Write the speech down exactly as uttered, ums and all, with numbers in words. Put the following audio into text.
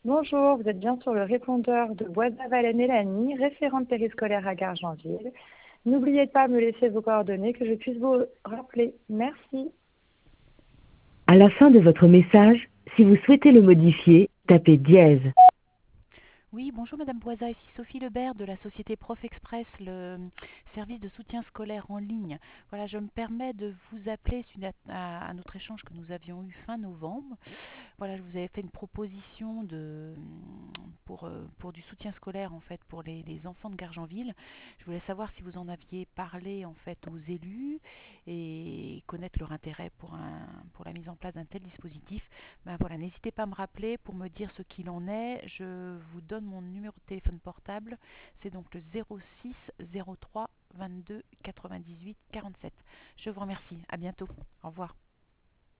Bonjour, vous êtes bien sur le répondeur de Bois-Valais-Mélanie, référente périscolaire à Gargenville. N'oubliez pas de me laisser vos coordonnées que je puisse vous rappeler. Merci. À la fin de votre message, si vous souhaitez le modifier, tapez dièse. Oui, bonjour Madame Boisa, ici Sophie Lebert de la société Prof Express, le service de soutien scolaire en ligne. Voilà, je me permets de vous appeler suite à, à- à notre échange que nous avions eu fin novembre. Voilà, je vous avais fait une proposition de, pour, euh, pour du soutien scolaire en fait pour les, les enfants de Gargenville. Je voulais savoir si vous en aviez parlé en fait aux élus et connaître leur intérêt pour, un, pour la mise en place d'un tel dispositif. Ben voilà, n'hésitez pas à me rappeler pour me dire ce qu'il en est. Je vous donne mon numéro de téléphone portable. C'est donc le zéro six zéro trois vingt-deux quatre-vingt-dix-huit quarante-sept. Je vous remercie. À bientôt. Au revoir.